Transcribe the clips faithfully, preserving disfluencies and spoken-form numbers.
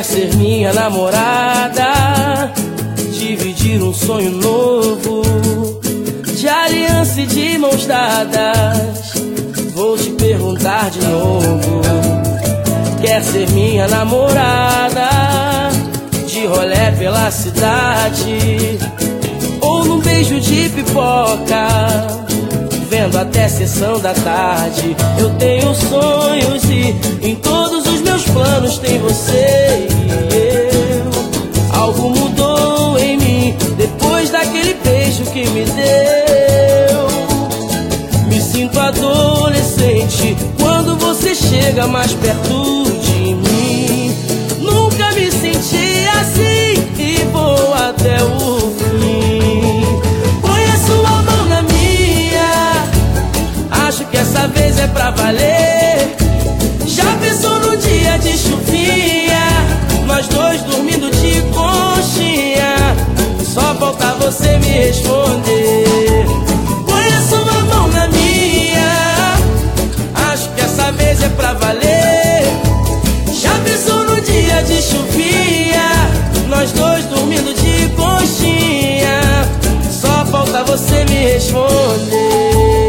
Quer ser minha namorada, dividir um sonho novo, de aliança e de mãos dadas. Vou te perguntar de novo. Quer ser minha namorada, de rolé pela cidade, ou num beijo de pipoca, vendo até sessão da tarde? Eu tenho sonhos e em todos os meus planos tem você e eu. Algo mudou em mim depois daquele beijo que me deu. Me sinto adolescente quando você chega mais perto de mim. Nunca me senti assim e vou até o fim. Põe a sua mão na minha, acho que essa vez é pra valer. Já pensou no dia de chuvinha, nós dois dormindo de conchinha? Só falta você me responder. Põe a sua mão na minha, acho que essa vez é pra valer. Já pensou no dia de chuvinha, nós dois dormindo de conchinha? Só falta você me responder.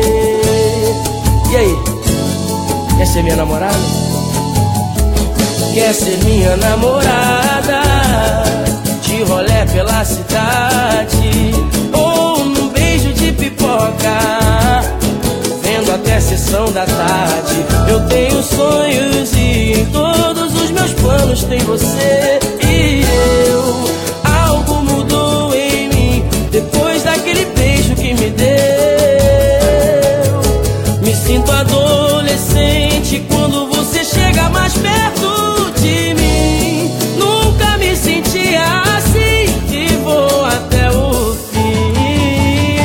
E aí, quer ser minha namorada? Quer ser minha namorada, de rolé pela cidade, ou num beijo de pipoca, vendo até sessão da tarde? Eu tenho sonhos e em todos os meus planos tem você e eu. Algo mudou em mim depois daquele beijo que me deu. Me sinto adolescente quando você chega mais perto de mim. Nunca me senti assim e vou até o fim.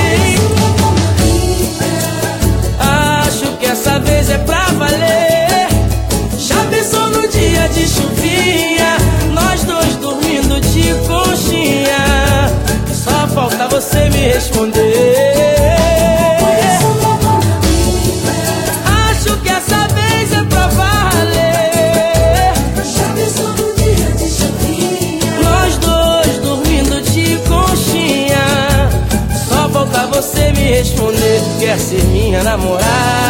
Acho que essa vez é pra valer. Já pensou no dia de chuvinha, nós dois dormindo de conchinha? Só falta você me responder. Acho que essa vez é pra valer. Já pensou no dia de chuvinha, nós dois dormindo de conchinha? Só falta você me responder. Quer ser minha namorada,